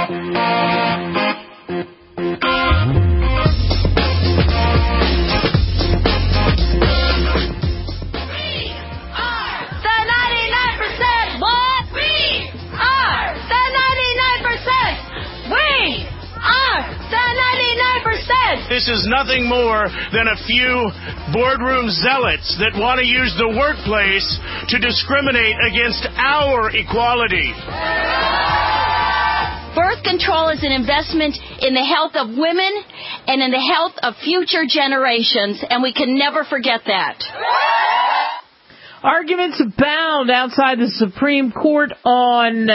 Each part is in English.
This is nothing more than a few boardroom zealots that want to use the workplace to discriminate against our equality. Birth control is an investment in the health of women and in the health of future generations, and we can never forget that. Arguments abound outside the Supreme Court on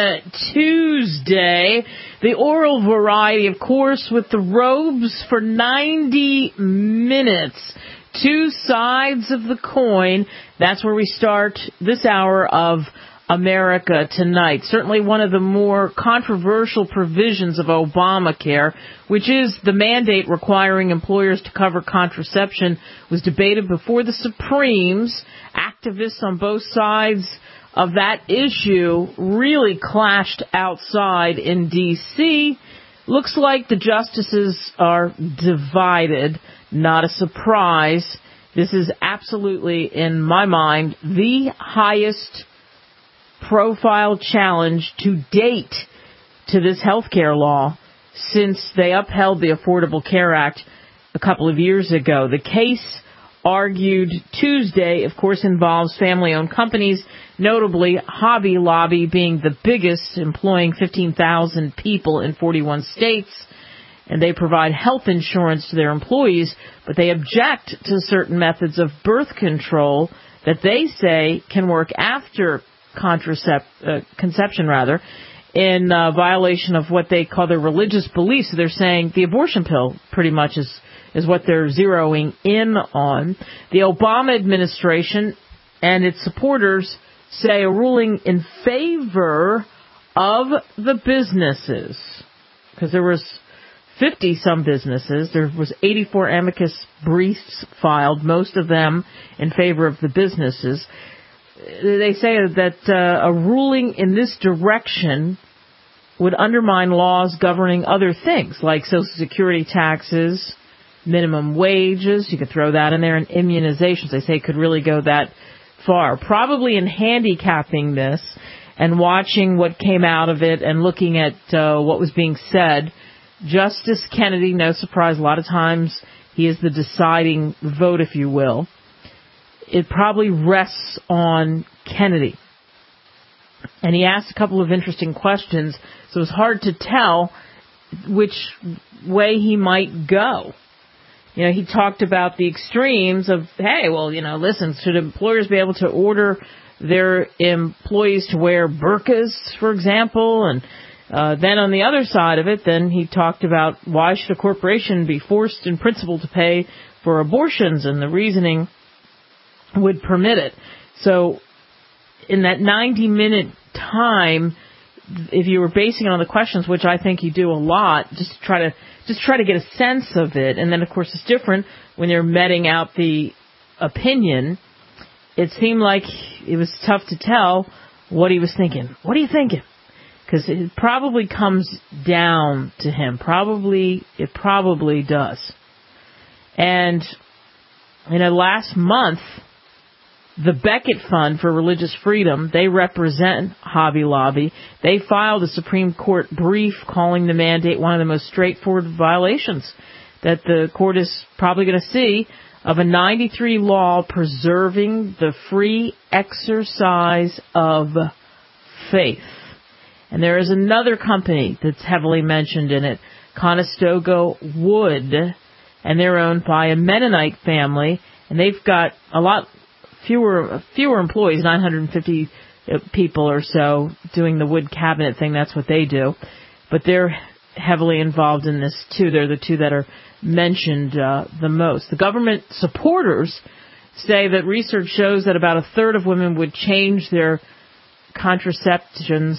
Tuesday. The oral variety, of course, with the robes for 90 minutes. Two sides of the coin. That's where we start this hour of America Tonight. Certainly one of the more controversial provisions of Obamacare, which is the mandate requiring employers to cover contraception, was debated before the Supremes. Activists on both sides of that issue really clashed outside in D.C. Looks like the justices are divided. Not a surprise. This is absolutely, in my mind, the highest profile challenge to date to this health care law since they upheld the Affordable Care Act a couple of years ago. The case argued Tuesday, of course, involves family-owned companies, notably Hobby Lobby being the biggest, employing 15,000 people in 41 states. And they provide health insurance to their employees, but they object to certain methods of birth control that they say can work after conception, in violation of what they call their religious beliefs. So they're saying the abortion pill pretty much is what they're zeroing in on. The Obama administration and its supporters say a ruling in favor of the businesses, because there was 50-some businesses. There was 84 amicus briefs filed, most of them in favor of the businesses. They say that a ruling in this direction would undermine laws governing other things like Social Security taxes, minimum wages. You could throw that in there, and immunizations. They say it could really go that far. Probably in handicapping this and watching what came out of it and looking at what was being said, Justice Kennedy, no surprise, a lot of times he is the deciding vote, if you will. It probably rests on Kennedy. And he asked a couple of interesting questions, so it's hard to tell which way he might go. You know, he talked about the extremes of, hey, well, listen, should employers be able to order their employees to wear burqas, for example? And then on the other side of it, then he talked about why should a corporation be forced in principle to pay for abortions, and the reasoning would permit it. So in that 90-minute time, if you were basing it on the questions, which I think you do a lot, just try to get a sense of it. And then, of course, it's different when you're meting out the opinion. It seemed like it was tough to tell what he was thinking. What are you thinking? Because it probably comes down to him. It probably does. And, last month, the Beckett Fund for Religious Freedom, they represent Hobby Lobby. They filed a Supreme Court brief calling the mandate one of the most straightforward violations that the court is probably going to see of a 93 law preserving the free exercise of faith. And there is another company that's heavily mentioned in it, Conestoga Wood, and they're owned by a Mennonite family, and they've got a lot fewer employees, 950 people or so doing the wood cabinet thing. That's what they do. But they're heavily involved in this, too. They're the two that are mentioned the most. The government supporters say that research shows that about a third of women would change their contraceptive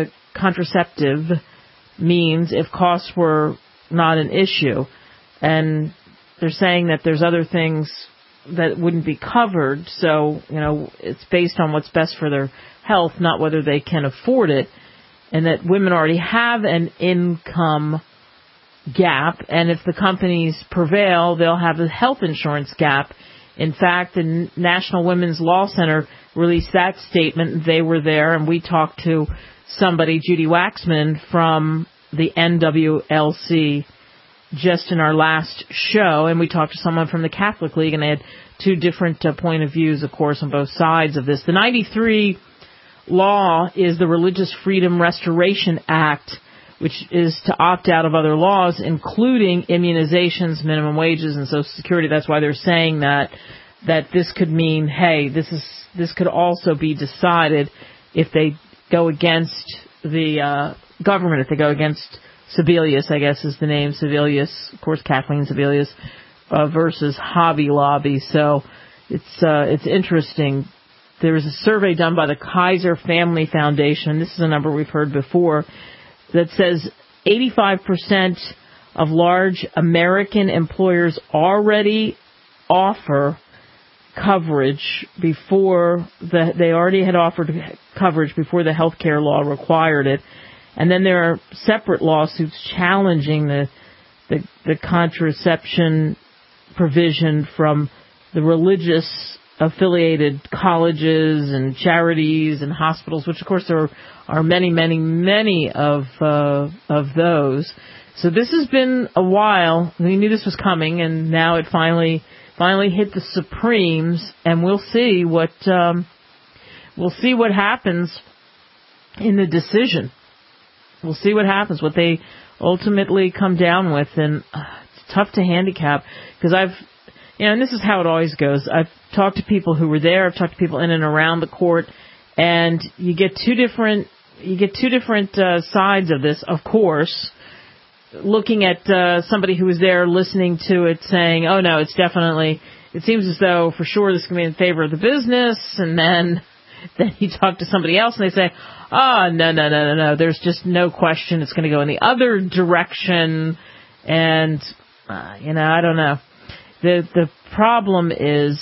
means if costs were not an issue. And they're saying that there's other things that wouldn't be covered, so, it's based on what's best for their health, not whether they can afford it. and that women already have an income gap, and if the companies prevail, they'll have a health insurance gap. In fact, the National Women's Law Center released that statement. They were there, and we talked to somebody, Judy Waxman, from the NWLC just in our last show, and we talked to someone from the Catholic League, and they had two different point of views, of course, on both sides of this. The 93 law is the Religious Freedom Restoration Act, which is to opt out of other laws, including immunizations, minimum wages, and Social Security. That's why they're saying that this could mean, hey, this could also be decided if they go against the government, if they go against Sebelius, I guess is the name, Sebelius, of course, Kathleen Sebelius, versus Hobby Lobby. So it's interesting. There was a survey done by the Kaiser Family Foundation. This is a number we've heard before, that says 85% of large American employers already offer coverage before they already had offered coverage before the health care law required it. And then there are separate lawsuits challenging the contraception provision from the religious affiliated colleges and charities and hospitals, which of course there are many of those. So this has been a while. We knew this was coming, and now it finally hit the Supremes, and we'll see what happens in the decision. We'll see what happens, what they ultimately come down with, and it's tough to handicap because and this is how it always goes. I've talked to people who were there. I've talked to people in and around the court, and you get two different sides of this. Of course, looking at somebody who was there, listening to it, saying, "Oh no, it's definitely." It seems as though for sure this is going to be in favor of the business, and then you talk to somebody else, and they say, "Oh no, there's just no question it's going to go in the other direction," and I don't know. The problem is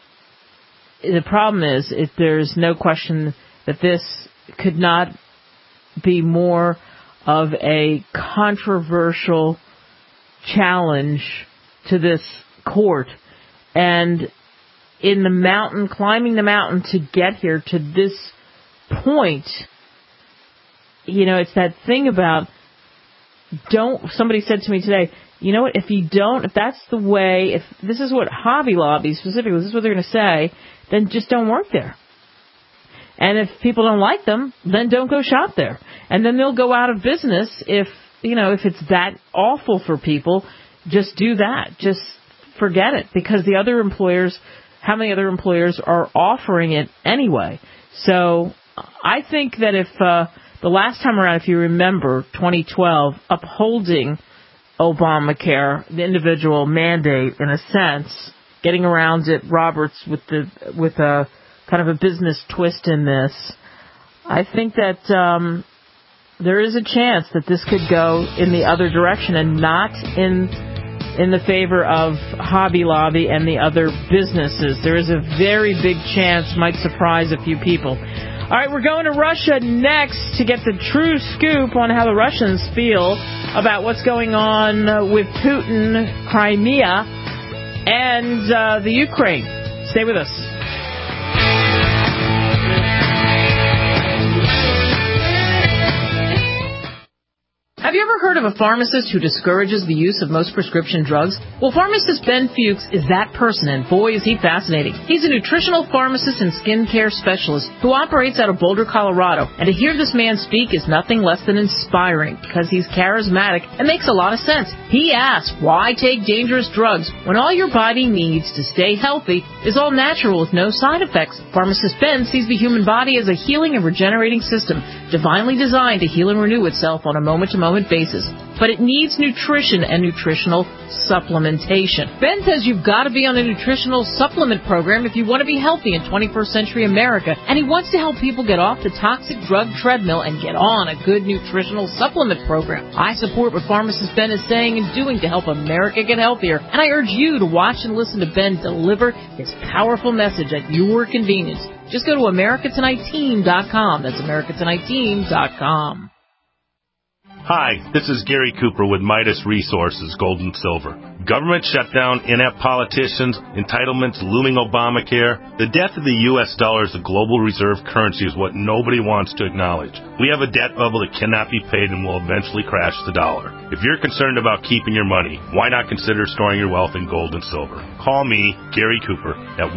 there's no question that this could not be more of a controversial challenge to this court. And in the mountain, climbing the mountain to get here to this point, it's that thing about somebody said to me today, you know what, if that's the way, if this is what Hobby Lobby specifically, this is what they're going to say, then just don't work there. And if people don't like them, then don't go shop there. And then they'll go out of business if it's that awful for people, just do that. Just forget it, because the other employers, how many other employers are offering it anyway? So I think that if the last time around, if you remember, 2012, upholding Obamacare, the individual mandate, in a sense, getting around it, Roberts, with a kind of a business twist in this, I think that there is a chance that this could go in the other direction and not in the favor of Hobby Lobby and the other businesses. There is a very big chance, might surprise a few people. All right, we're going to Russia next to get the true scoop on how the Russians feel about what's going on with Putin, Crimea, and the Ukraine. Stay with us. Have you ever heard of a pharmacist who discourages the use of most prescription drugs? Well, pharmacist Ben Fuchs is that person, and boy, is he fascinating. He's a nutritional pharmacist and skincare specialist who operates out of Boulder, Colorado. And to hear this man speak is nothing less than inspiring, because he's charismatic and makes a lot of sense. He asks, why take dangerous drugs when all your body needs to stay healthy is all natural with no side effects? Pharmacist Ben sees the human body as a healing and regenerating system, divinely designed to heal and renew itself on a moment-to-moment basis. But it needs nutrition and nutritional supplementation. Ben says you've got to be on a nutritional supplement program if you want to be healthy in 21st century America, and he wants to help people get off the toxic drug treadmill and get on a good nutritional supplement program. I support what pharmacist Ben is saying and doing to help America get healthier, and I urge you to watch and listen to Ben deliver his powerful message at your convenience. Just go to AmericaTonightTeam.com. That's AmericaTonightTeam.com. Hi, this is Gary Cooper with Midas Resources, Gold and Silver. Government shutdown, inept politicians, entitlements, looming Obamacare. The death of the U.S. dollar as a global reserve currency is what nobody wants to acknowledge. We have a debt bubble that cannot be paid and will eventually crash the dollar. If you're concerned about keeping your money, why not consider storing your wealth in gold and silver? Call me, Gary Cooper, at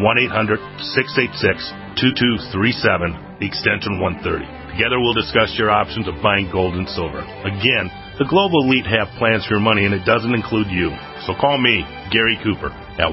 1-800-686-2237, extension 130. Together we'll discuss your options of buying gold and silver. Again, the global elite have plans for your money, and it doesn't include you. So call me, Gary Cooper, at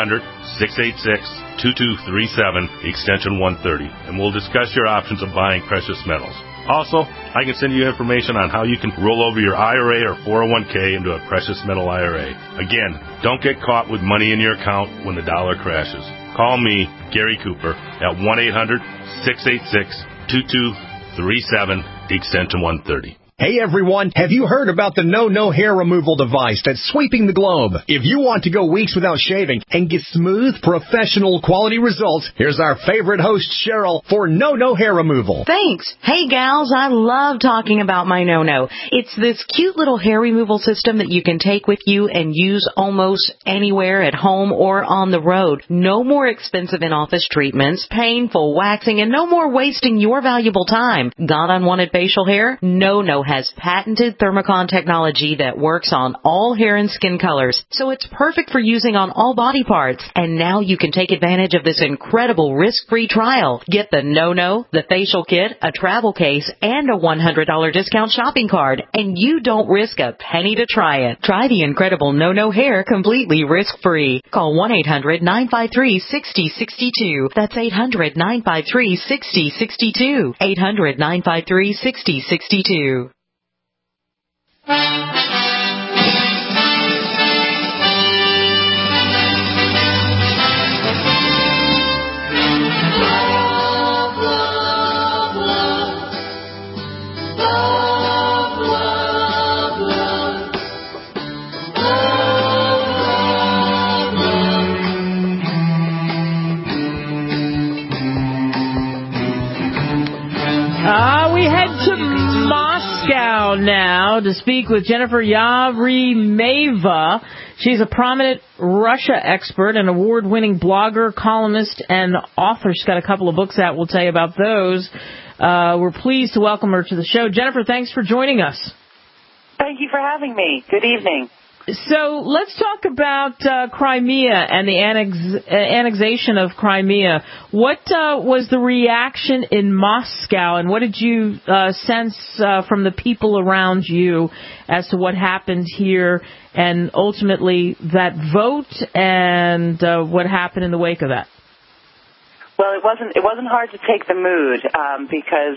1-800-686-2237, extension 130, and we'll discuss your options of buying precious metals. Also, I can send you information on how you can roll over your IRA or 401k into a precious metal IRA. Again, don't get caught with money in your account when the dollar crashes. Call me, Gary Cooper, at 1-800-686-2237, extension 130. Hey everyone, have you heard about the No hair removal device that's sweeping the globe? If you want to go weeks without shaving and get smooth, professional quality results, here's our favorite host, Cheryl, for No hair removal. Thanks. Hey gals, I love talking about my No. It's this cute little hair removal system that you can take with you and use almost anywhere at home or on the road. No more expensive in-office treatments, painful waxing, and no more wasting your valuable time. Got unwanted facial hair? No has patented Thermocon technology that works on all hair and skin colors, so it's perfect for using on all body parts. And now you can take advantage of this incredible risk-free trial. Get the No, the facial kit, a travel case, and a $100 discount shopping card, and you don't risk a penny to try it. Try the incredible No hair completely risk-free. Call 1-800-953-6062. That's 800-953-6062. 800-953-6062. We head to Moscow now to speak with Jennifer Yavrimeva. She's a prominent Russia expert, an award-winning blogger, columnist, and author. She's got a couple of books out. We'll tell you about those. We're pleased to welcome her to the show. Jennifer, thanks for joining us. Thank you for having me. Good evening. So let's talk about Crimea and the annexation of Crimea. What was the reaction in Moscow, and what did you sense from the people around you as to what happened here, and ultimately that vote and what happened in the wake of that? Well, it wasn't hard to take the mood because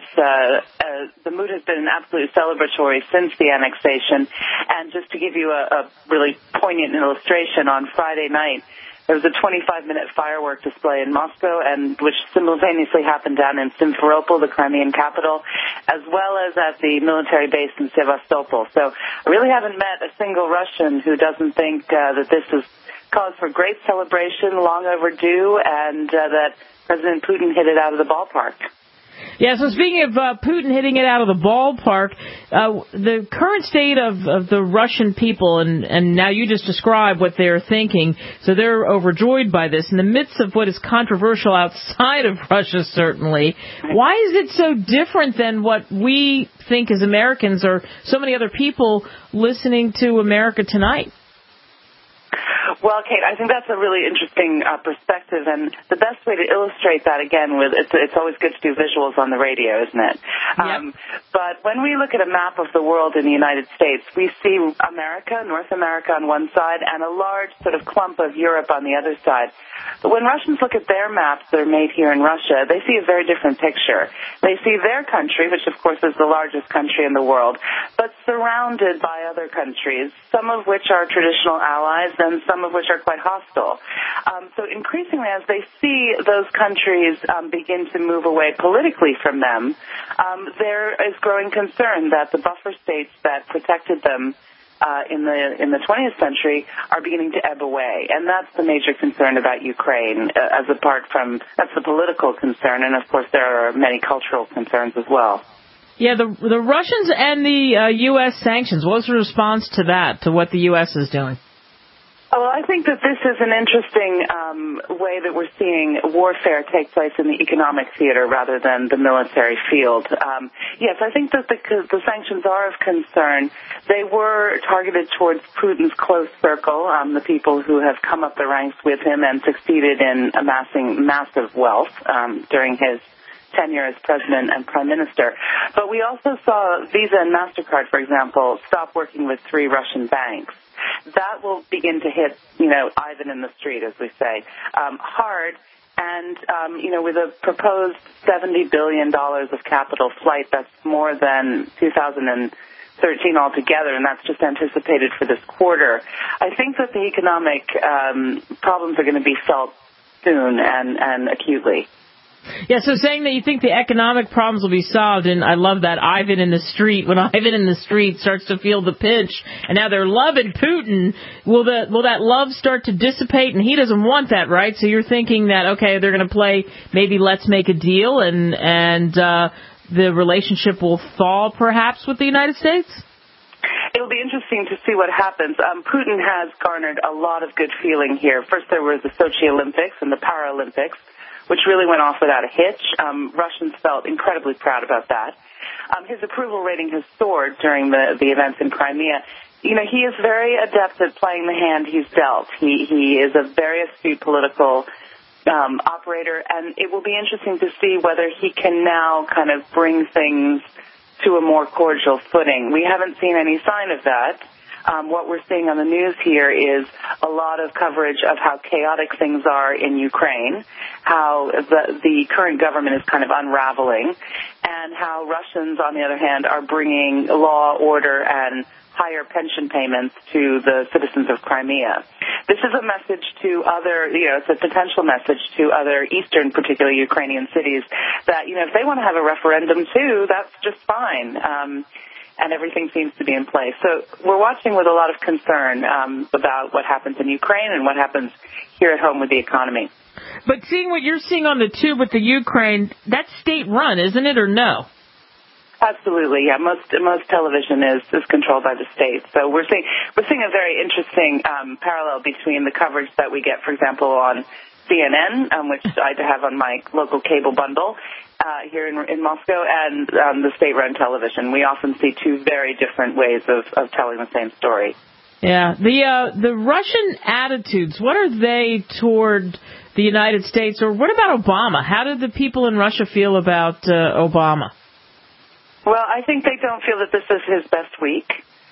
the mood has been absolutely celebratory since the annexation. And just to give you a really poignant illustration, on Friday night there was a 25-minute firework display in Moscow, and which simultaneously happened down in Simferopol, the Crimean capital, as well as at the military base in Sevastopol. So I really haven't met a single Russian who doesn't think that this is cause for great celebration, long overdue, and that President Putin hit it out of the ballpark. Yeah, so speaking of Putin hitting it out of the ballpark, the current state of the Russian people, and now you just described what they're thinking, so they're overjoyed by this. In the midst of what is controversial outside of Russia, certainly, why is it so different than what we think as Americans or so many other people listening to America Tonight? Well, Kate, I think that's a really interesting perspective, and the best way to illustrate that, again, it's always good to do visuals on the radio, isn't it? Yep. But when we look at a map of the world in the United States, we see America, North America on one side, and a large sort of clump of Europe on the other side. But when Russians look at their maps that are made here in Russia, they see a very different picture. They see their country, which of course is the largest country in the world, but surrounded by other countries, some of which are traditional allies and some of which are quite hostile. So increasingly, as they see those countries begin to move away politically from them, there is growing concern that the buffer states that protected them in the 20th century are beginning to ebb away. And that's the major concern about Ukraine, that's the political concern, and of course there are many cultural concerns as well. Yeah, the Russians and the U.S. sanctions. What was the response to that, to what the U.S. is doing? Well, I think that this is an interesting way that we're seeing warfare take place in the economic theater rather than the military field. Yes, I think that the sanctions are of concern. They were targeted towards Putin's close circle, the people who have come up the ranks with him and succeeded in amassing massive wealth during his tenure as president and prime minister. But we also saw Visa and MasterCard, for example, stop working with 3 Russian banks. That will begin to hit, Ivan in the street, as we say, hard. And, with a proposed $70 billion of capital flight, that's more than 2013 altogether, and that's just anticipated for this quarter. I think that the economic problems are going to be felt soon and acutely. Yeah, so saying that you think the economic problems will be solved, and I love that Ivan in the street, when Ivan in the street starts to feel the pinch, and now they're loving Putin, will that love start to dissipate, and he doesn't want that, right? So you're thinking that, okay, they're going to play maybe let's make a deal, and the relationship will thaw perhaps with the United States? It'll be interesting to see what happens. Putin has garnered a lot of good feeling here. First there was the Sochi Olympics and the Paralympics, which really went off without a hitch. Russians felt incredibly proud about that. His approval rating has soared during the events in Crimea. He is very adept at playing the hand he's dealt. He is a very astute political operator, and it will be interesting to see whether he can now kind of bring things to a more cordial footing. We haven't seen any sign of that. What we're seeing on the news here is a lot of coverage of how chaotic things are in Ukraine, how the current government is kind of unraveling, and how Russians, on the other hand, are bringing law, order, and higher pension payments to the citizens of Crimea. This is a message to other, it's a potential message to other eastern, particularly Ukrainian cities, that, if they want to have a referendum too, that's just fine. And everything seems to be in place. So we're watching with a lot of concern about what happens in Ukraine and what happens here at home with the economy. But seeing what you're seeing on the tube with the Ukraine, that's state-run, isn't it, or no? Absolutely, yeah. Most television is controlled by the state. So we're seeing a very interesting parallel between the coverage that we get, for example, on CNN, which I have on my local cable bundle here in Moscow, and the state-run television. We often see 2 very different ways of telling the same story. Yeah, the Russian attitudes, what are they toward the United States, or what about Obama? How did the people in Russia feel about Obama? Well, I think they don't feel that this is his best week.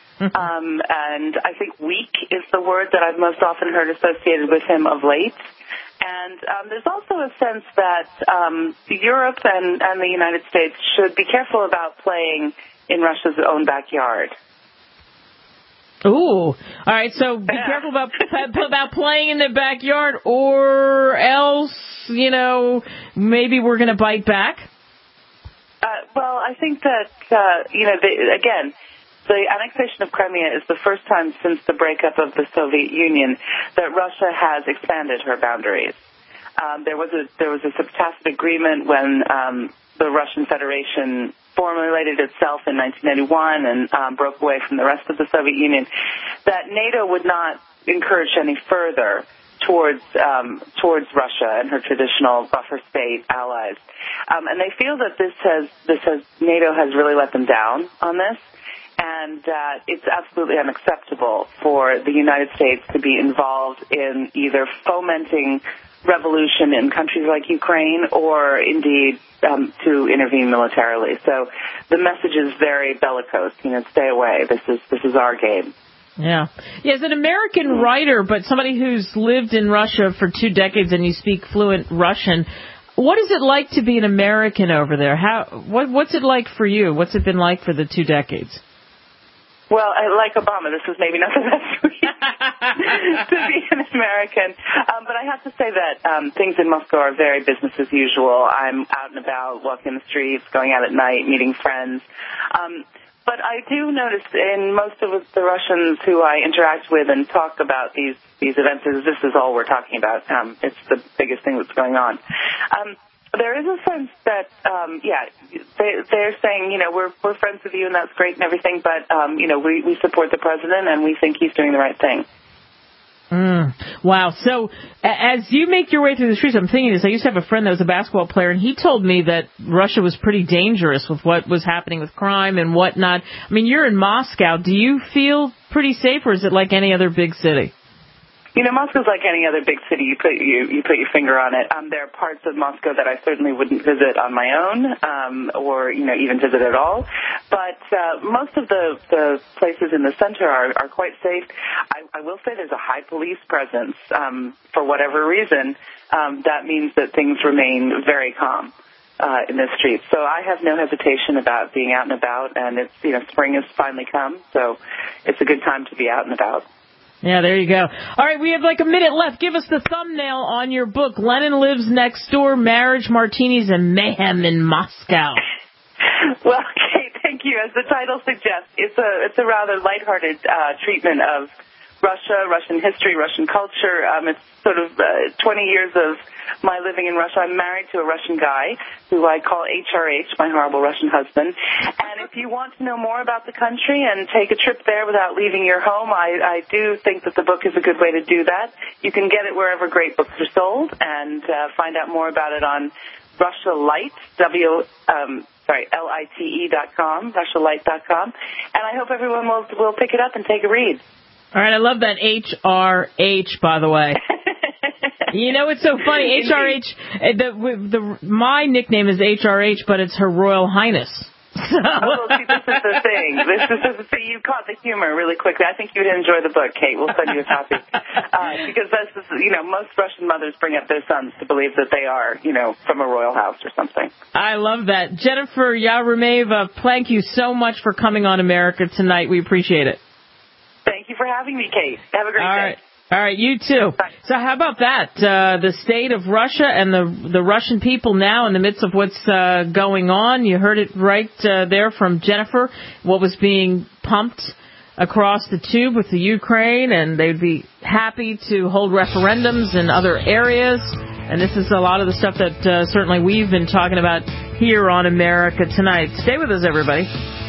And I think weak is the word that I've most often heard associated with him of late. And there's also a sense that Europe and the United States should be careful about playing in Russia's own backyard. Ooh. All right, so be careful about playing in the backyard, or else, maybe we're going to bite back? Well, I think that, again, the annexation of Crimea is the first time since the breakup of the Soviet Union that Russia has expanded her boundaries. There was a tacit agreement when the Russian Federation formulated itself in 1991 and broke away from the rest of the Soviet Union, that NATO would not encourage any further towards Russia and her traditional buffer state allies, and they feel that NATO has really let them down on this, and it's absolutely unacceptable for the United States to be involved in either fomenting revolution in countries like Ukraine or indeed to intervene militarily. So the message is very bellicose. Stay away. This is our game. Yeah. As an American writer, but somebody who's lived in Russia for 2 decades and you speak fluent Russian, what is it like to be an American over there? What's it like for you? What's it been like for the 2 decades? Well, like Obama, this was maybe not the best week to be an American. But I have to say that things in Moscow are very business as usual. I'm out and about, walking the streets, going out at night, meeting friends. But I do notice in most of the Russians who I interact with and talk about these events, this is all we're talking about. It's the biggest thing that's going on. there is a sense that, they're saying, we're friends with you and that's great and everything, but, we support the president and we think he's doing the right thing. Wow. So as you make your way through the streets, I'm thinking this. I used to have a friend that was a basketball player, and he told me that Russia was pretty dangerous with what was happening with crime and whatnot. I mean, you're in Moscow. Do you feel pretty safe, or is it like any other big city? Moscow's like any other big city. You put your finger on it. There are parts of Moscow that I certainly wouldn't visit on my own, or even visit at all. But most of the places in the center are quite safe. I will say there's a high police presence. For whatever reason, that means that things remain very calm in the streets. So I have no hesitation about being out and about. And it's spring has finally come, so it's a good time to be out and about. Yeah, there you go. All right, we have like a minute left. Give us the thumbnail on your book, Lenin Lives Next Door, Marriage, Martinis, and Mayhem in Moscow. Well, Kate, thank you. As the title suggests, it's a rather lighthearted treatment of Russia, Russian history, Russian culture. It's sort of 20 years of my living in Russia. I'm married to a Russian guy who I call HRH, my horrible Russian husband. And if you want to know more about the country and take a trip there without leaving your home, I do think that the book is a good way to do that. You can get it wherever great books are sold and find out more about it on Russia Lite, LITE.com, RussiaLite.com. And I hope everyone will pick it up and take a read. All right, I love that HRH, by the way. It's so funny. HRH, my nickname is HRH, but it's Her Royal Highness. See, this is the thing. You caught the humor really quickly. I think you'd enjoy the book, Kate. We'll send you a copy. Because that's, most Russian mothers bring up their sons to believe that they are, from a royal house or something. I love that. Jennifer Yaremeva, thank you so much for coming on America Tonight. We appreciate it. Thank you for having me, Kate. Have a great day. All right, you too. Bye. So how about that? The state of Russia and the Russian people now in the midst of what's going on. You heard it right there from Jennifer, what was being pumped across the tube with the Ukraine, and they'd be happy to hold referendums in other areas. And this is a lot of the stuff that certainly we've been talking about here on America Tonight. Stay with us, everybody.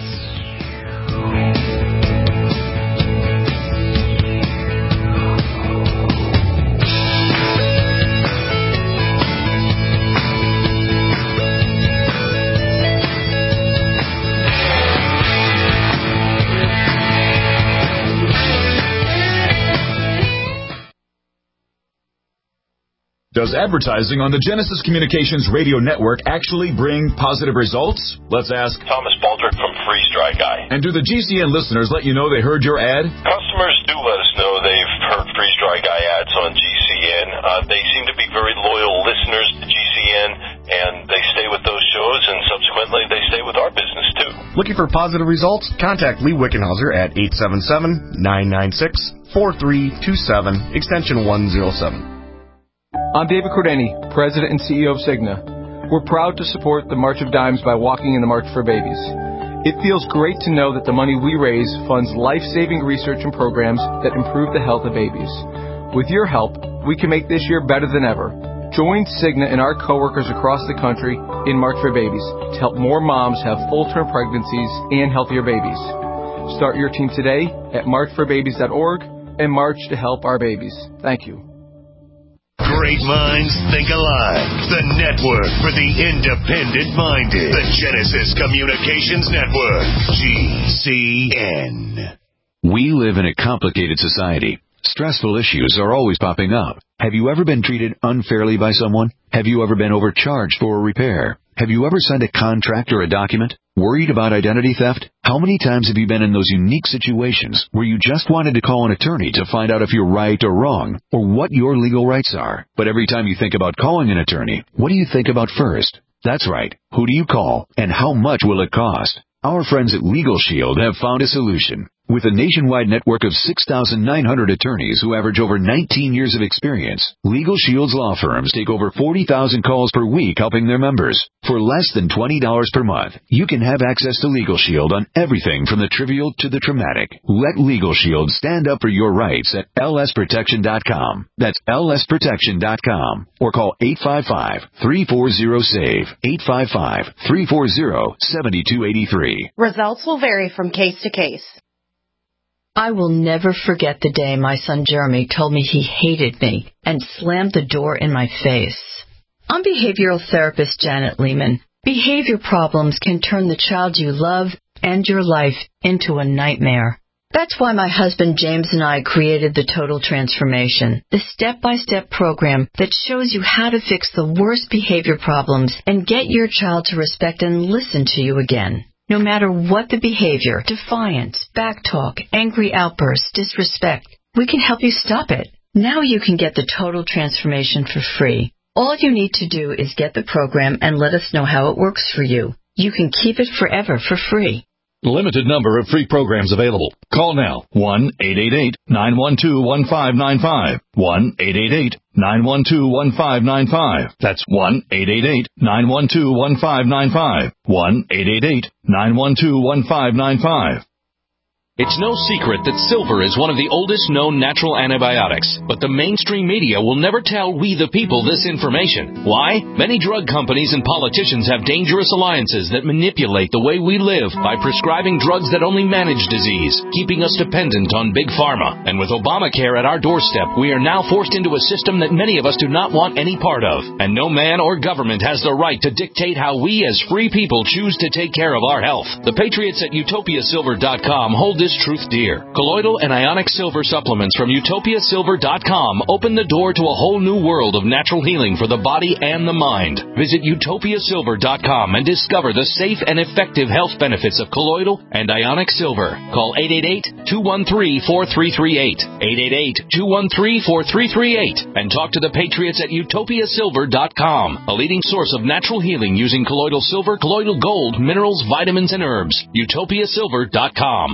Does advertising on the Genesis Communications radio network actually bring positive results? Let's ask Thomas Baldrick from Freeze Dry Guy. And do the GCN listeners let you know they heard your ad? Customers do let us know they've heard Freeze Dry Guy ads on GCN. They seem to be very loyal listeners to GCN, and they stay with those shows, and subsequently they stay with our business too. Looking for positive results? Contact Lee Wickenhauser at 877-996-4327, extension 107. I'm David Cordeni, President and CEO of Cigna. We're proud to support the March of Dimes by walking in the March for Babies. It feels great to know that the money we raise funds life-saving research and programs that improve the health of babies. With your help, we can make this year better than ever. Join Cigna and our coworkers across the country in March for Babies to help more moms have full-term pregnancies and healthier babies. Start your team today at marchforbabies.org and march to help our babies. Thank you. Great minds think alike. The network for the independent-minded. The Genesis Communications Network. GCN. We live in a complicated society. Stressful issues are always popping up. Have you ever been treated unfairly by someone? Have you ever been overcharged for a repair? Have you ever signed a contract or a document? Worried about identity theft? How many times have you been in those unique situations where you just wanted to call an attorney to find out if you're right or wrong, or what your legal rights are? But every time you think about calling an attorney, what do you think about first? That's right. Who do you call, and how much will it cost? Our friends at Legal Shield have found a solution. With a nationwide network of 6,900 attorneys who average over 19 years of experience, Legal Shield's law firms take over 40,000 calls per week helping their members. For less than $20 per month, you can have access to Legal Shield on everything from the trivial to the traumatic. Let Legal Shield stand up for your rights at lsprotection.com. That's lsprotection.com. Or call 855-340-SAVE. 855-340-7283. Results will vary from case to case. I will never forget the day my son Jeremy told me he hated me and slammed the door in my face. I'm behavioral therapist Janet Lehman. Behavior problems can turn the child you love and your life into a nightmare. That's why my husband James and I created the Total Transformation, the step-by-step program that shows you how to fix the worst behavior problems and get your child to respect and listen to you again. No matter what the behavior, defiance, backtalk, angry outbursts, disrespect, we can help you stop it. Now you can get the Total Transformation for free. All you need to do is get the program and let us know how it works for you. You can keep it forever for free. Limited number of free programs available. Call now. 1-888-912-1595. 1-888-912-1595. That's 1-888-912-1595. 1-888-912-1595. It's no secret that silver is one of the oldest known natural antibiotics, but the mainstream media will never tell we the people this information. Why? Many drug companies and politicians have dangerous alliances that manipulate the way we live by prescribing drugs that only manage disease, keeping us dependent on big pharma. And with Obamacare at our doorstep, we are now forced into a system that many of us do not want any part of. And no man or government has the right to dictate how we as free people choose to take care of our health. The patriots at utopiasilver.com hold this truth dear. Colloidal and ionic silver supplements from utopiasilver.com open the door to a whole new world of natural healing for the body and the mind. Visit utopiasilver.com and discover the safe and effective health benefits of colloidal and ionic silver. Call 888-213-4338. 888-213-4338 and talk to the patriots at utopiasilver.com, a leading source of natural healing using colloidal silver, colloidal gold, minerals, vitamins, and herbs. utopiasilver.com.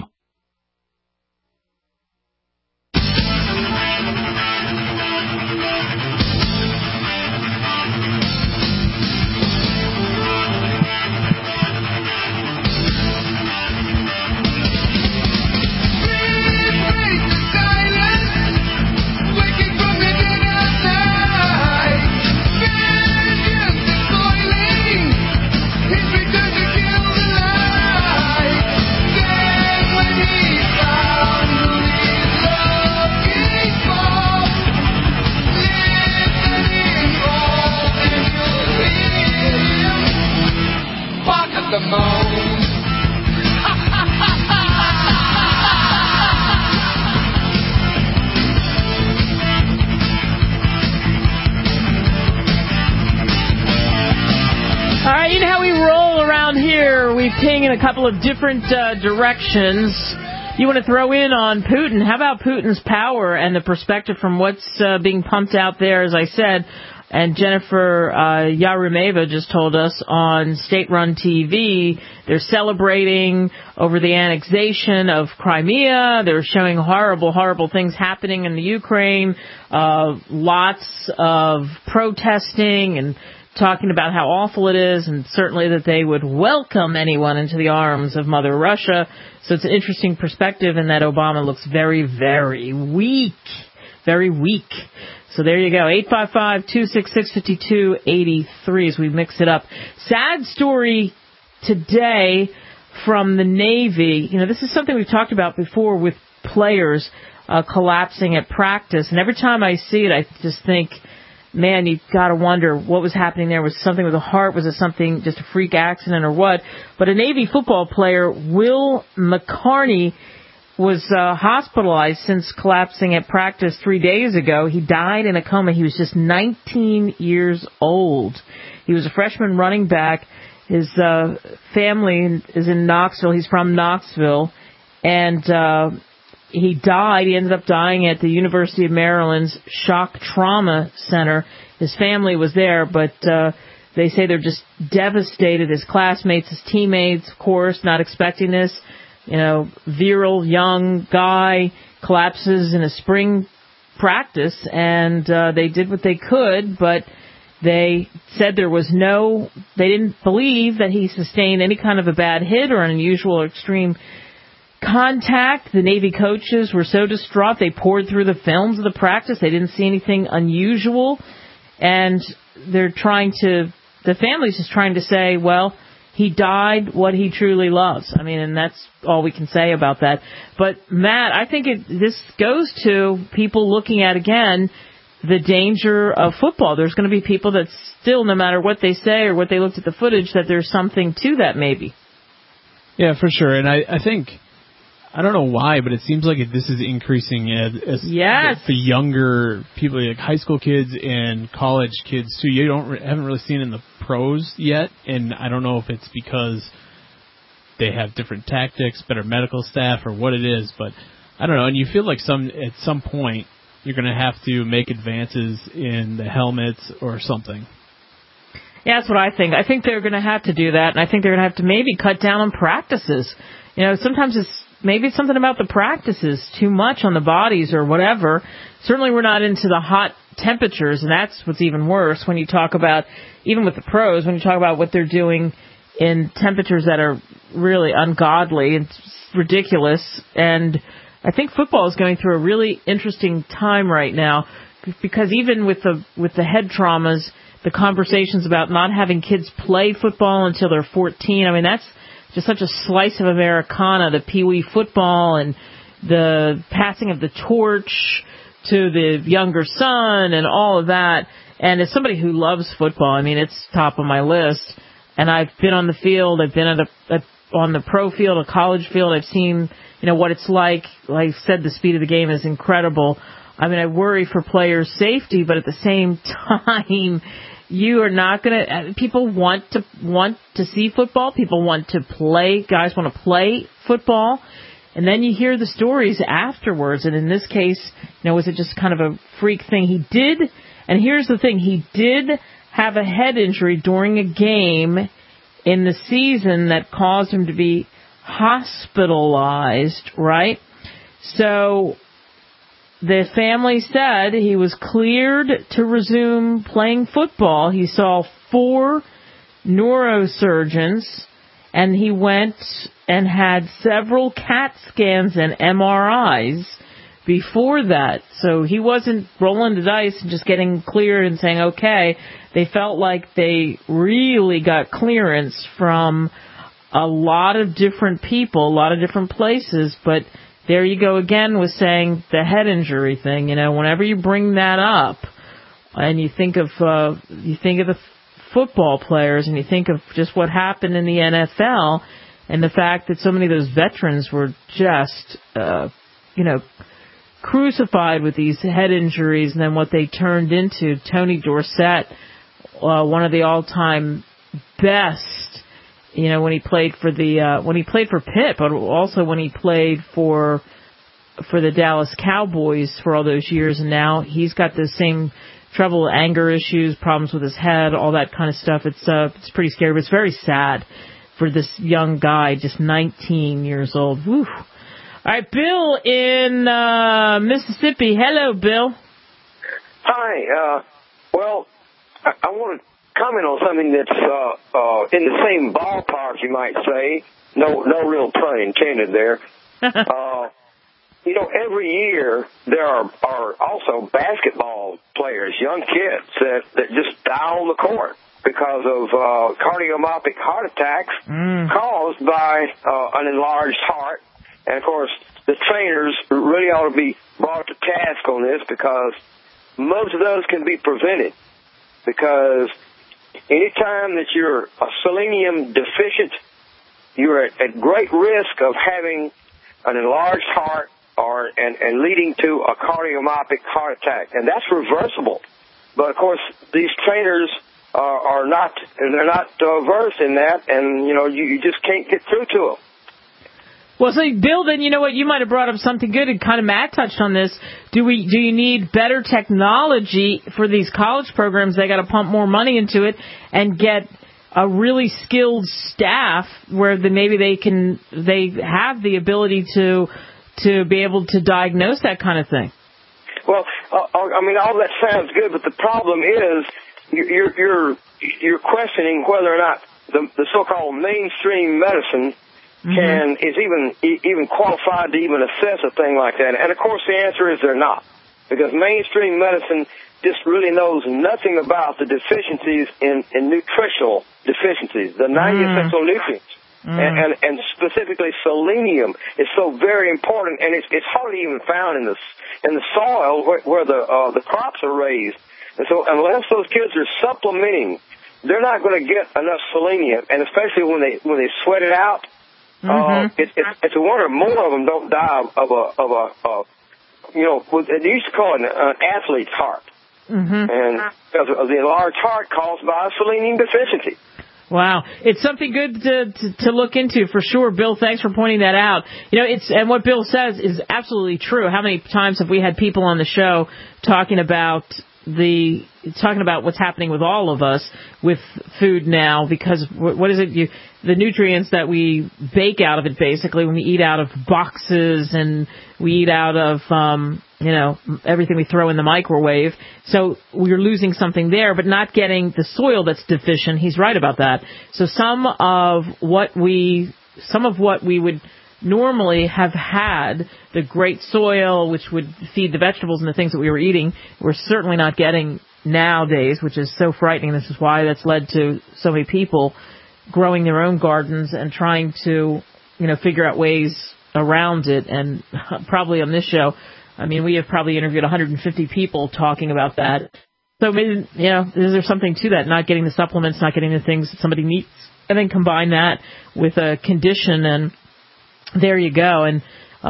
The moon. All right, you know how we roll around here. We ping in a couple of different directions. You want to throw in on Putin. How about Putin's power and the perspective from what's being pumped out there, as I said? And Jennifer Yaremeva just told us on state-run TV they're celebrating over the annexation of Crimea. They're showing horrible, horrible things happening in the Ukraine. Lots of protesting and talking about how awful it is, and certainly that they would welcome anyone into the arms of Mother Russia. So it's an interesting perspective, and that Obama looks very, very weak. Very weak. So there you go, 855-266-5283 as we mix it up. Sad story today from the Navy. You know, this is something we've talked about before with players collapsing at practice. And every time I see it, I just think, man, you've got to wonder what was happening there. Was it something with the heart? Was it something, just a freak accident or what? But a Navy football player, Will McCarney, was hospitalized since collapsing at practice 3 days ago. He died in a coma. He was just 19 years old. He was a freshman running back. His family is in Knoxville. He's from Knoxville. And he died. He ended up dying at the University of Maryland's Shock Trauma Center. His family was there, but they say they're just devastated. His classmates, his teammates, of course, not expecting this. virile young guy collapses in a spring practice, and they did what they could, but they said they didn't believe that he sustained any kind of a bad hit or an unusual or extreme contact. The Navy coaches were so distraught they poured through the films of the practice. They didn't see anything unusual, and the family's just trying to say, well, he died what he truly loves. I mean, and that's all we can say about that. But, Matt, I think this goes to people looking at, again, the danger of football. There's going to be people that still, no matter what they say or what they looked at the footage, that there's something to that maybe. Yeah, for sure. And I think, I don't know why, but it seems like this is increasing as yes. the younger people, like high school kids and college kids too. You haven't really seen in the pros yet, and I don't know if it's because they have different tactics, better medical staff, or what it is, but I don't know. And you feel like at some point you're going to have to make advances in the helmets or something. Yeah, that's what I think. I think they're going to have to do that, and I think they're going to have to maybe cut down on practices. Sometimes it's something about the practices, too much on the bodies or whatever. Certainly we're not into the hot temperatures, and that's what's even worse when you talk about, even with the pros, when you talk about what they're doing in temperatures that are really ungodly and ridiculous. And I think football is going through a really interesting time right now, because even with the head traumas, the conversations about not having kids play football until they're 14, I mean, that's just such a slice of Americana, the Pee-wee football and the passing of the torch to the younger son and all of that. And as somebody who loves football, I mean, it's top of my list. And I've been on the field, I've been on the pro field, a college field, I've seen, what it's like. Like I said, the speed of the game is incredible. I mean, I worry for players' safety, but at the same time, you are not going to. People want to see football. People want to play. Guys want to play football, and then you hear the stories afterwards. And in this case, was it just kind of a freak thing? He did, and here's the thing: he did have a head injury during a game in the season that caused him to be hospitalized. Right, so. The family said he was cleared to resume playing football. He saw 4 neurosurgeons, and he went and had several CAT scans and MRIs before that. So he wasn't rolling the dice and just getting cleared and saying, okay. They felt like they really got clearance from a lot of different people, a lot of different places, but there you go again with saying the head injury thing. Whenever you bring that up, and you think of the football players, and you think of just what happened in the NFL, and the fact that so many of those veterans were just, crucified with these head injuries, and then what they turned into. Tony Dorsett, one of the all-time best. When he played for Pitt, but also when he played for the Dallas Cowboys for all those years, and now he's got the same trouble, anger issues, problems with his head, all that kind of stuff. It's pretty scary, but it's very sad for this young guy, just 19 years old. Whew. All right, Bill in Mississippi. Hello, Bill. Hi. Well, I want to comment on something that's in the same ballpark, you might say. No real pun intended there. Every year there are also basketball players, young kids that just die on the court because of cardiomyopathic heart attacks caused by an enlarged heart. And of course, the trainers really ought to be brought to task on this, because most of those can be prevented. Because anytime that you're a selenium deficient, you're at great risk of having an enlarged heart and leading to a cardiomyopathic heart attack, and that's reversible. But of course, these trainers are not versed in that, and you just can't get through to them. Well, so Bill, then you know what? You might have brought up something good, and kind of Matt touched on this. Do you need better technology for these college programs? They got to pump more money into it and get a really skilled staff where maybe they have the ability to be able to diagnose that kind of thing. Well, I mean, all that sounds good, but the problem is you're questioning whether or not the so-called mainstream medicine is even qualified to even assess a thing like that. And of course, the answer is they're not, because mainstream medicine just really knows nothing about the deficiencies in nutritional deficiencies, the 90 essential nutrients. And specifically selenium is so very important, and it's hardly even found in the soil where the crops are raised. And so unless those kids are supplementing, they're not going to get enough selenium, and especially when they sweat it out, it's a wonder more of them don't die of a they used to call it an athlete's heart, and because of the enlarged heart caused by a selenium deficiency. Wow, it's something good to look into for sure, Bill. Thanks for pointing that out. And what Bill says is absolutely true. How many times have we had people on the show talking about what's happening with all of us with food now? Because what is it? The nutrients that we bake out of it, basically, when we eat out of boxes and we eat out of everything we throw in the microwave. So we're losing something there, but not getting the soil that's deficient. He's right about that. So some of what we would normally have had, the great soil which would feed the vegetables and the things that we were eating, we're certainly not getting nowadays, which is so frightening. This is why that's led to so many people growing their own gardens and trying to, figure out ways around it. And probably on this show, I mean, we have probably interviewed 150 people talking about that. So maybe, is there something to that? Not getting the supplements, not getting the things that somebody needs, and then combine that with a condition, and there you go. And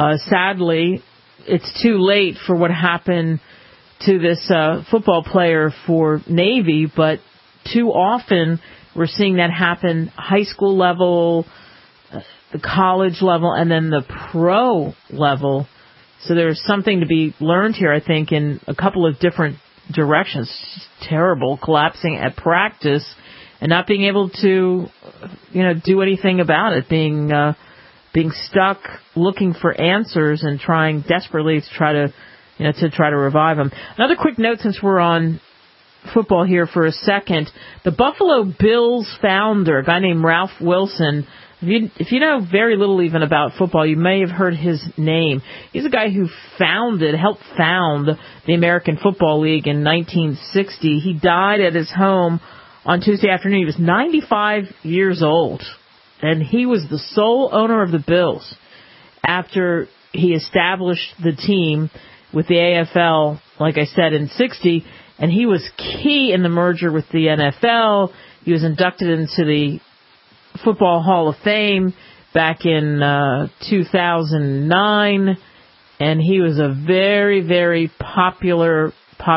sadly, it's too late for what happened to this football player for Navy, but too often we're seeing that happen high school level, the college level, and then the pro level. So there's something to be learned here, I think, in a couple of different directions. It's just terrible, collapsing at practice and not being able to, do anything about it, being stuck looking for answers and trying desperately to try to revive them. Another quick note, since we're on football here for a second, the Buffalo Bills founder, a guy named Ralph Wilson. If you know very little even about football, you may have heard his name. He's a guy who helped found the American Football League in 1960. He died at his home on Tuesday afternoon. He was 95 years old, and he was the sole owner of the Bills after he established the team with the AFL, like I said, in 60, and he was key in the merger with the NFL. He was inducted into the Football Hall of Fame back in 2009, and he was a very, very popular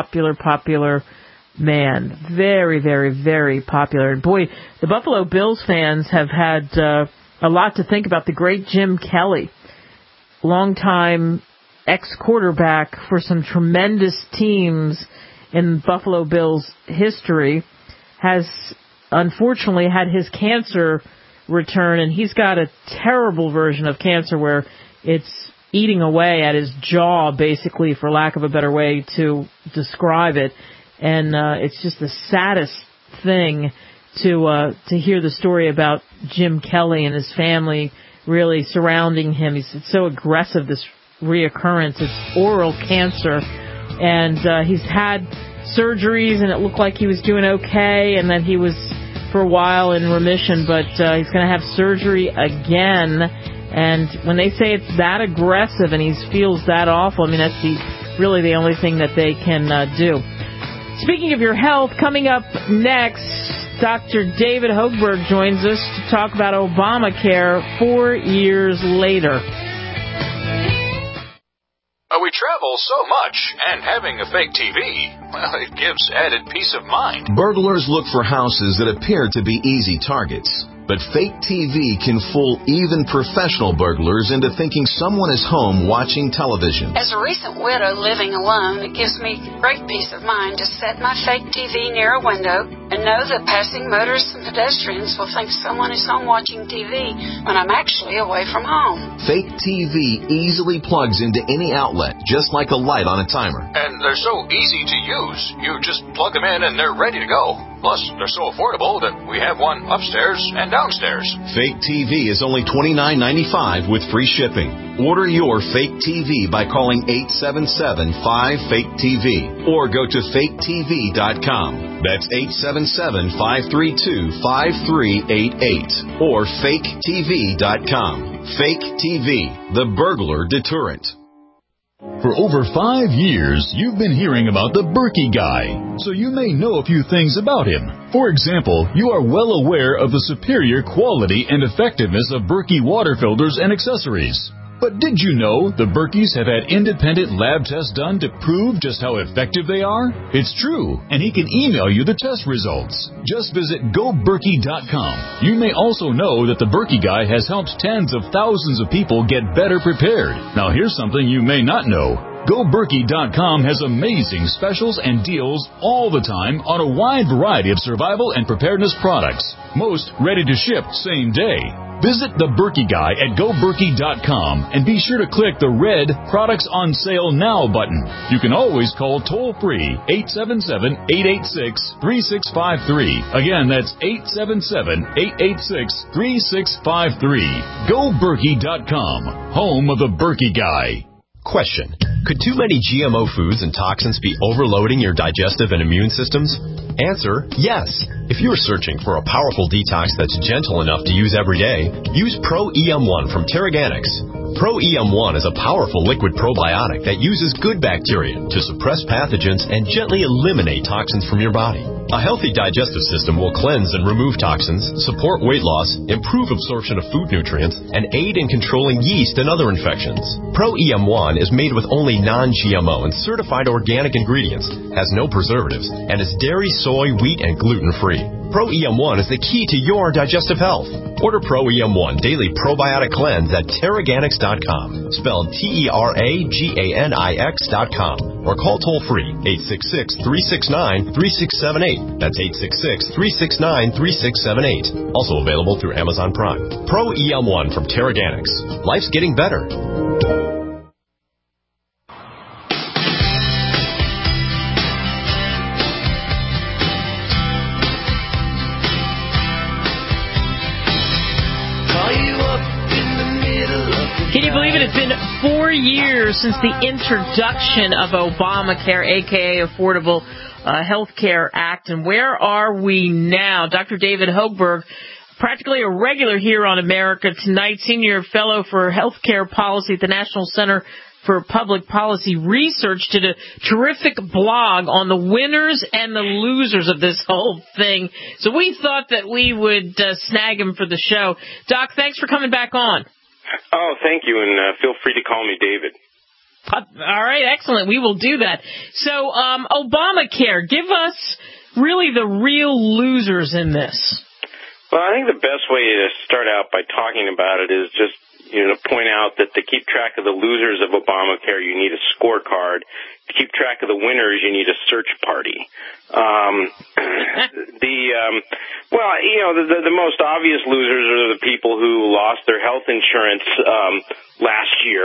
man. Very, very, very popular. And boy, the Buffalo Bills fans have had a lot to think about. The great Jim Kelly, longtime ex-quarterback for some tremendous teams in Buffalo Bills history, has unfortunately had his cancer return, and he's got a terrible version of cancer where it's eating away at his jaw, basically, for lack of a better way to describe it. And it's just the saddest thing to hear the story about Jim Kelly and his family really surrounding him. It's so aggressive, this reoccurrence. It's oral cancer, and he's had surgeries, and it looked like he was doing okay, and that he was for a while in remission, but he's going to have surgery again. And when they say it's that aggressive and he feels that awful, I mean, that's really the only thing that they can do. Speaking of your health, coming up next, Dr. David Hochberg joins us to talk about Obamacare 4 years later. We travel so much, and having a fake TV, well, it gives added peace of mind. Burglars look for houses that appear to be easy targets. But fake TV can fool even professional burglars into thinking someone is home watching television. As a recent widow living alone, it gives me great peace of mind to set my fake TV near a window and know that passing motorists and pedestrians will think someone is home watching TV when I'm actually away from home. Fake TV easily plugs into any outlet, just like a light on a timer. And they're so easy to use. You just plug them in and they're ready to go. Plus, they're so affordable that we have one upstairs and downstairs. Fake TV is only $29.95 with free shipping. Order your Fake TV by calling 877-5FAKE-TV or go to faketv.com. That's 877-532-5388 or faketv.com. Fake TV, the burglar deterrent. For over 5 years, you've been hearing about the Berkey Guy, so you may know a few things about him. For example, you are well aware of the superior quality and effectiveness of Berkey water filters and accessories. But did you know the Berkeys have had independent lab tests done to prove just how effective they are? It's true, and he can email you the test results. Just visit GoBerkey.com. You may also know that the Berkey Guy has helped tens of thousands of people get better prepared. Now here's something you may not know. GoBerkey.com has amazing specials and deals all the time on a wide variety of survival and preparedness products. Most ready to ship same day. Visit the Berkey Guy at GoBerkey.com and be sure to click the red Products on Sale Now button. You can always call toll-free 877-886-3653. Again, that's 877-886-3653. GoBerkey.com, home of the Berkey Guy. Question. Could too many GMO foods and toxins be overloading your digestive and immune systems? Answer, yes. If you're searching for a powerful detox that's gentle enough to use every day, use Pro-EM1 from Terraganics. Pro-EM1 is a powerful liquid probiotic that uses good bacteria to suppress pathogens and gently eliminate toxins from your body. A healthy digestive system will cleanse and remove toxins, support weight loss, improve absorption of food nutrients, and aid in controlling yeast and other infections. Pro-EM1 is made with only non-GMO and certified organic ingredients, has no preservatives, and is dairy, soy, wheat, and gluten-free. Pro-EM1 is the key to your digestive health. Order Pro-EM1 Daily Probiotic Cleanse at Terraganics.com, spelled Terraganix.com, or call toll-free 866-369-3678. That's 866-369-3678. Also available through Amazon Prime. Pro-EM1 from Terraganics. Life's getting better. Can you believe it? It's been 4 years since the introduction of Obamacare, a.k.a. Affordable Health Care Act. And where are we now? Dr. David Hochberg, practically a regular here on America Tonight, Senior Fellow for Healthcare Policy at the National Center for Public Policy Research, did a terrific blog on the winners and the losers of this whole thing. So we thought that we would snag him for the show. Doc, thanks for coming back on. Oh, thank you, and feel free to call me David. All right, excellent. We will do that. So, Obamacare, give us really the real losers in this. Well, I think the best way to start out by talking about it is just, point out that to keep track of the losers of Obamacare, you need a scorecard. To keep track of the winners, you need a search party. The most obvious losers are the people who lost their health insurance last year,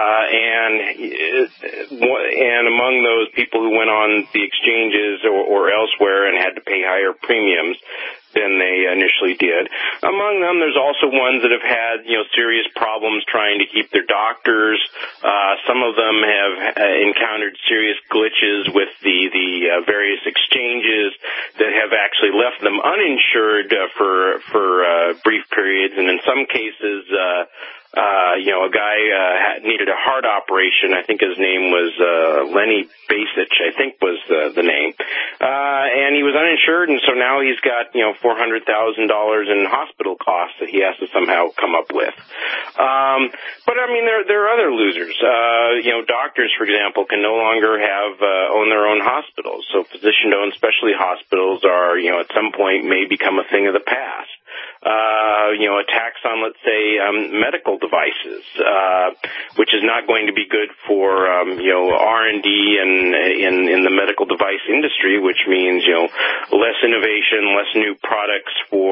and among those people who went on the exchanges or elsewhere and had to pay higher premiums than they initially did. Among them, there's also ones that have had, serious problems trying to keep their doctors. Some of them have encountered serious glitches with the various exchanges that have actually left them uninsured for brief periods, and in some cases, a guy needed a heart operation. I think his name was Lenny Basich, I think was the name. And he was uninsured, and so now he's got, $400,000 in hospital costs that he has to somehow come up with. But there are other losers. Doctors, for example, can no longer own their own hospitals. So physician-owned specialty hospitals are, at some point may become a thing of the past. a tax on, let's say, medical devices, which is not going to be good for, R&D in the medical device industry, which means, less innovation, less new products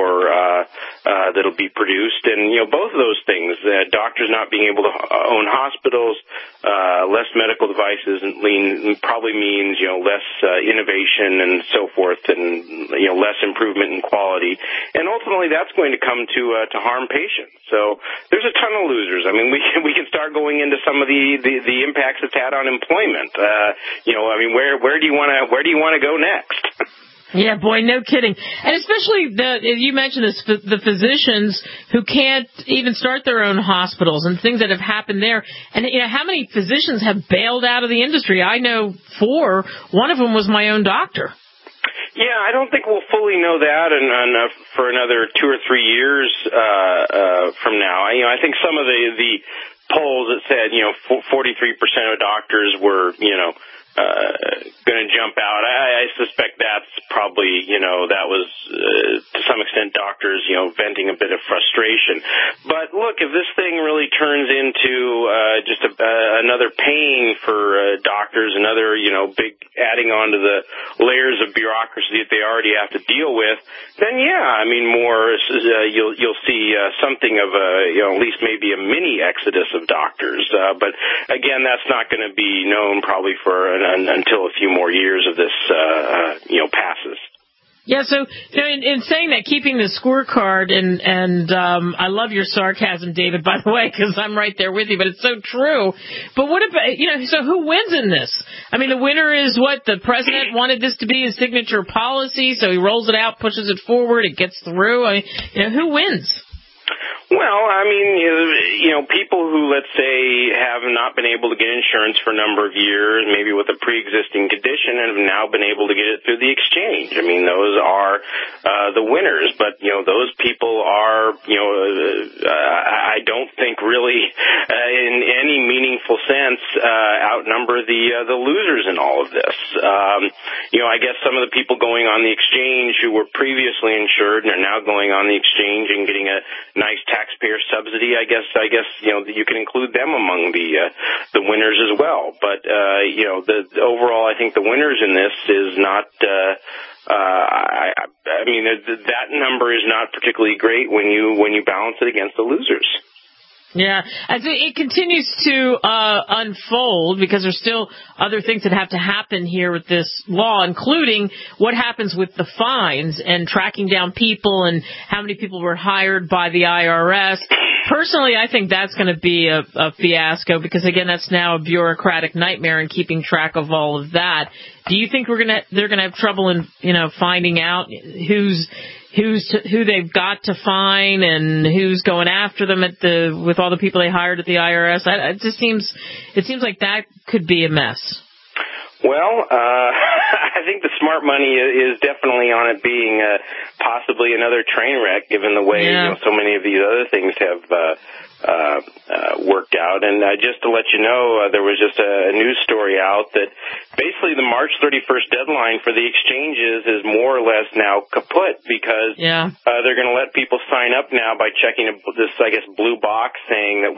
that'll be produced. And, both of those things, doctors not being able to own hospitals, less medical devices probably means, less innovation and so forth, and, less improvement in quality. And ultimately, that's going to come to harm patients. So there's a ton of losers. I mean, we can start going into some of the impacts it's had on employment. Where do you want to go next? Yeah, boy, no kidding. And especially you mentioned this, the physicians who can't even start their own hospitals and things that have happened there. And, how many physicians have bailed out of the industry? I know 4. One of them was my own doctor. Yeah, I don't think we'll fully know that for another 2 or 3 years from now. I think some of the polls that said, 43% of doctors were, going to jump out. I suspect that's probably, that was to some extent doctors, venting a bit of frustration. But look, if this thing really turns into just another pain for doctors, another, big adding on to the layers of bureaucracy that they already have to deal with, then yeah, you'll see something of at least maybe a mini exodus of doctors. But again, that's not going to be known probably for until a few more years of this, passes. Yeah, so in saying that, keeping the scorecard, and I love your sarcasm, David, by the way, because I'm right there with you, but it's so true. But what about, so who wins in this? I mean, the winner is what? The president wanted this to be his signature policy, so he rolls it out, pushes it forward, it gets through. Who wins? Well, people who, let's say, have not been able to get insurance for a number of years, maybe with a pre-existing condition, and have now been able to get it through the exchange. Those are the winners. But, those people are, I don't think really in any meaningful sense outnumber the losers in all of this. I guess some of the people going on the exchange who were previously insured and are now going on the exchange and getting a nice taxpayer subsidy, I guess you can include them among the winners as well. But the overall, I think the winners in this is not. That number is not particularly great when you balance it against the losers. Yeah, as it continues to unfold, because there's still other things that have to happen here with this law, including what happens with the fines and tracking down people and how many people were hired by the IRS. Personally, I think that's going to be a fiasco because, again, that's now a bureaucratic nightmare in keeping track of all of that. Do you think they're going to have trouble in finding out who they've got to fine and who's going after them with all the people they hired at the IRS? It seems like that could be a mess. Well, I think the smart money is definitely on it being possibly another train wreck, given the way so many of these other things have worked out. And just to let you know, there was just a news story out that basically the March 31st deadline for the exchanges is more or less now kaput because they're going to let people sign up now by checking this, I guess, blue box saying that,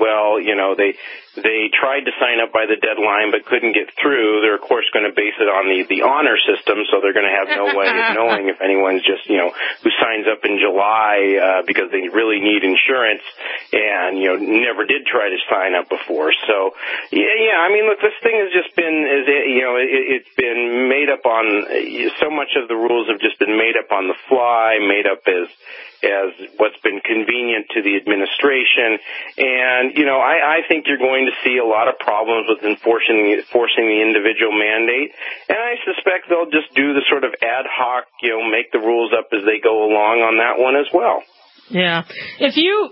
they tried to sign up by the deadline but couldn't get through. They're, of course, going to base it on the honor system, so they're going to have no way of knowing if anyone's just, who signs up in July because they really need insurance and, never did try to sign up before. So, look, this thing has just been, it's been made up on, so much of the rules have just been made up on the fly, made up as what's been convenient to the administration. And, I think you're going to see a lot of problems with enforcing the individual mandate. And I suspect they'll just do the sort of ad hoc, make the rules up as they go along on that one as well. Yeah. If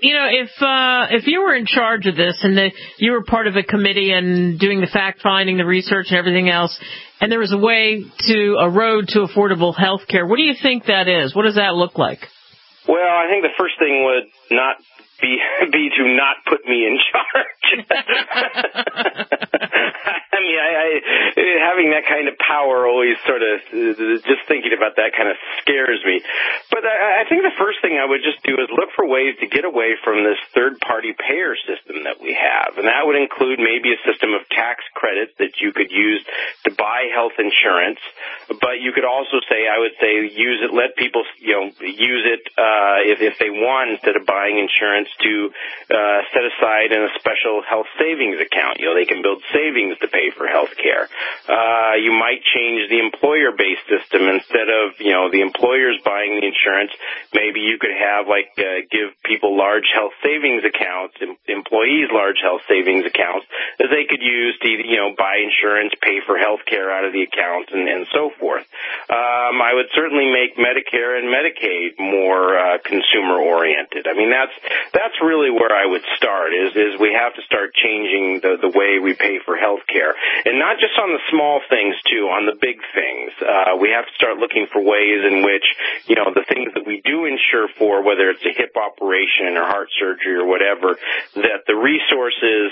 you were in charge of this and you were part of a committee and doing the fact finding, the research and everything else, and there was a road to affordable health care, what do you think that is? What does that look like? Well, I think the first thing would not be to not put me in charge. having that kind of power always sort of, just thinking about that kind of scares me. But I think the first thing I would just do is look for ways to get away from this third-party payer system that we have. And that would include maybe a system of tax credits that you could use to buy health insurance. But you could also say, I would say, use it, let people, use it if they want, instead of buying insurance, to set aside in a special health savings account. They can build savings to pay for health care. You might change the employer-based system. Instead of, the employers buying the insurance, maybe you could have, give people large health savings accounts, employees large health savings accounts that they could use to, buy insurance, pay for health care out of the account, and so forth. I would certainly make Medicare and Medicaid more consumer-oriented. I mean, that's really where I would start, is we have to start changing the way we pay for health care. And not just on the small things, too, on the big things. We have to start looking for ways in which, the things that we do insure for, whether it's a hip operation or heart surgery or whatever, that the resources,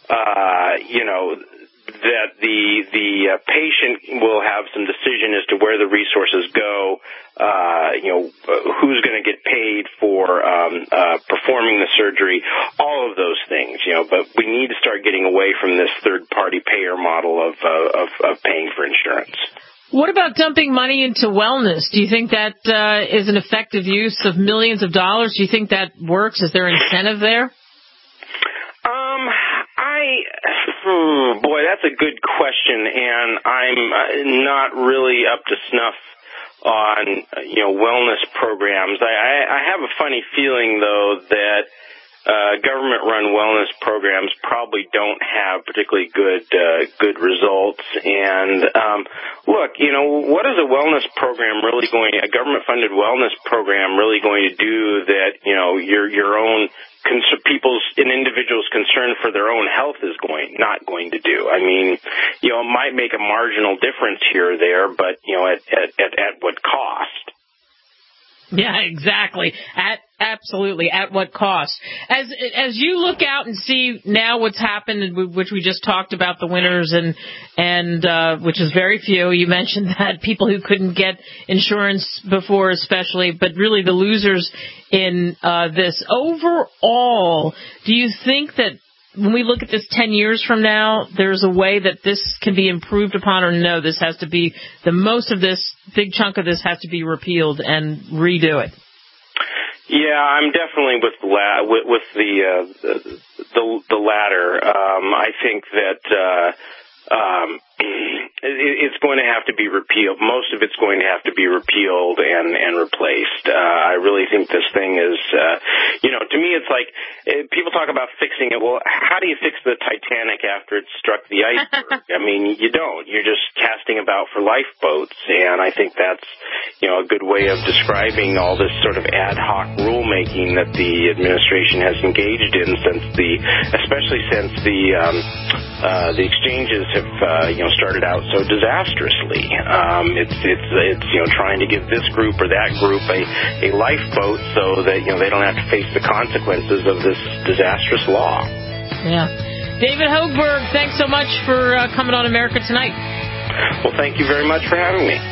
that the patient will have some decision as to where the resources go, who's going to get paid for performing the surgery, all of those things, but we need to start getting away from this third-party payer model of paying for insurance. What about dumping money into wellness? Do you think that is an effective use of millions of dollars? Do you think that works? Is there incentive there? Boy, that's a good question, and I'm not really up to snuff on, wellness programs. I have a funny feeling, though, that government-run wellness programs probably don't have particularly good results. And look, what is a wellness program really a government-funded wellness program really going to do that your own people's and individuals' concern for their own health is not going to do? I mean, it might make a marginal difference here or there, but at what cost? Yeah, exactly. Absolutely. At what cost? As you look out and see now what's happened, which we just talked about, the winners and which is very few. You mentioned that people who couldn't get insurance before, especially, but really the losers in this. Overall, do you think that when we look at this 10 years from now, there's a way that this can be improved upon, or no, this has to be, most of this, big chunk of this has to be repealed and redo it? Yeah, I'm definitely with the latter. I think that it's going to have to be repealed. Most of it's going to have to be repealed and replaced. I really think this thing is, to me it's like, people talk about fixing it. Well, how do you fix the Titanic after it struck the iceberg? I mean, you don't. You're just casting about for lifeboats, and I think that's, a good way of describing all this sort of ad hoc rulemaking that the administration has engaged in especially since the exchanges have, started out so disastrously. It's trying to give this group or that group a lifeboat so that, they don't have to face the consequences of this disastrous law. Yeah. David Hochberg, thanks so much for coming on America Tonight. Well, thank you very much for having me.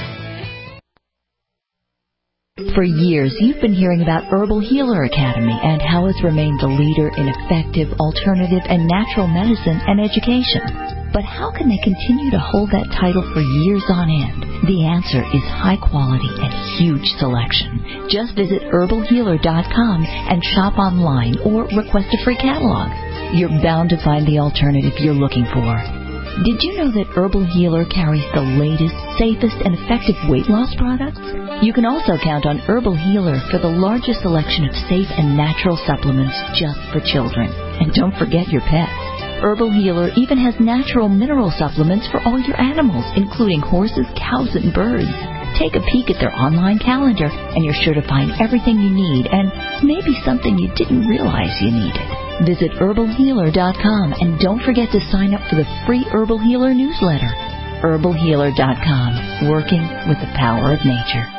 For years, you've been hearing about Herbal Healer Academy and how it's remained the leader in effective, alternative, and natural medicine and education. But how can they continue to hold that title for years on end? The answer is high quality and huge selection. Just visit herbalhealer.com and shop online or request a free catalog. You're bound to find the alternative you're looking for. Did you know that Herbal Healer carries the latest, safest, and effective weight loss products? You can also count on Herbal Healer for the largest selection of safe and natural supplements just for children. And don't forget your pets. Herbal Healer even has natural mineral supplements for all your animals, including horses, cows, and birds. Take a peek at their online calendar, and you're sure to find everything you need and maybe something you didn't realize you needed. Visit herbalhealer.com and don't forget to sign up for the free Herbal Healer newsletter. herbalhealer.com, working with the power of nature.